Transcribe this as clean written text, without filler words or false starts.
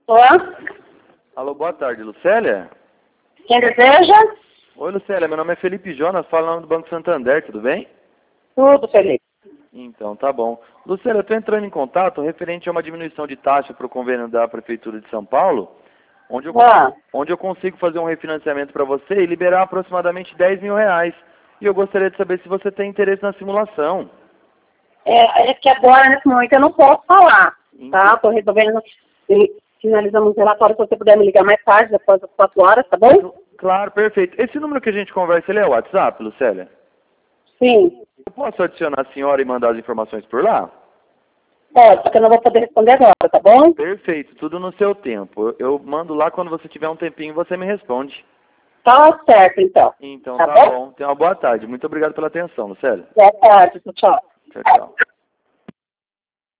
Tô. Alô, boa tarde, Lucélia? Quem deseja? Oi, Lucélia, meu nome é Felipe Jonas, falo em nome do Banco Santander, tudo bem? Tudo, Felipe. Então, tá bom. Lucélia, eu estou entrando em contato referente a uma diminuição de taxa para o convênio da Prefeitura de São Paulo, onde eu consigo fazer um refinanciamento para você e liberar aproximadamente R$ 10.000. E eu gostaria de saber se você tem interesse na simulação. É que agora, nesse momento, eu não posso falar, tá? Tô resolvendo, finalizamos o relatório, se você puder me ligar mais tarde, depois das 4 horas, tá bom? Claro, perfeito. Esse número que a gente conversa, ele é o WhatsApp, Lucélia? Sim. Eu posso adicionar a senhora e mandar as informações por lá? Pode, só que eu não vou poder responder agora, tá bom? Perfeito, tudo no seu tempo. Eu mando lá, quando você tiver um tempinho, você me responde. Tá certo, então. Então Tá tá bom? bom. Tenha uma boa tarde. Muito obrigado pela atenção, Lucélia. Boa tarde, tchau. Tchau, tchau.